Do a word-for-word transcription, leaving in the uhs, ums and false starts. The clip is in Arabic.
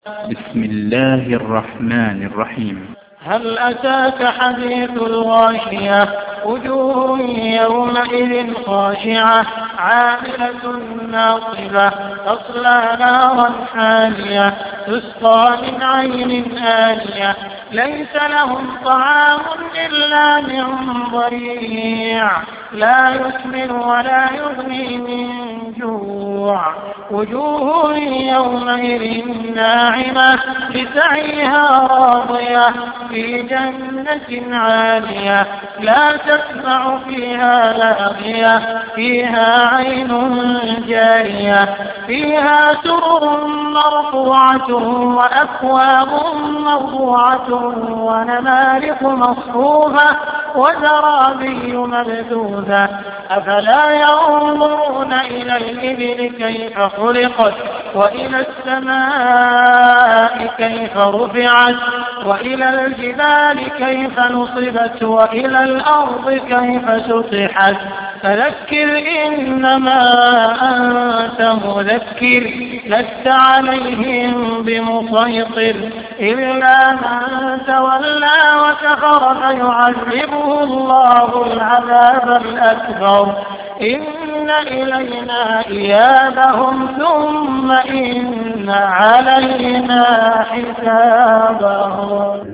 بسم الله الرحمن الرحيم. هل أتاك حديث الغاشية؟ وجوه يومئذ خاشعة عاملة ناصبة تصلى نارا حامية تسقى من عين آنية ليس لهم طعام إلا من ضريع لا يسمن ولا يغني من جوع وجوه يومئذ ناعمة لسعيها راضية في جنة عالية لا تسمع فيها لاغية فيها عين جارية فيها سرر مرفوعة وأكواب موضوعة ونمارق مصفوفة وزرابي مبثوثة أفلا ينظرون إلى الإبل كيف خلقت وإلى السماء كيف رفعت وإلى الجبال كيف نصبت وإلى الأرض كيف سطحت فذكر إنما أنت مذكر لست عليهم بمسيطر إلا من تولى وكفر فيعذبه الله العذاب الأكبر إن إلينا إيابهم ثم إن علينا حسابهم.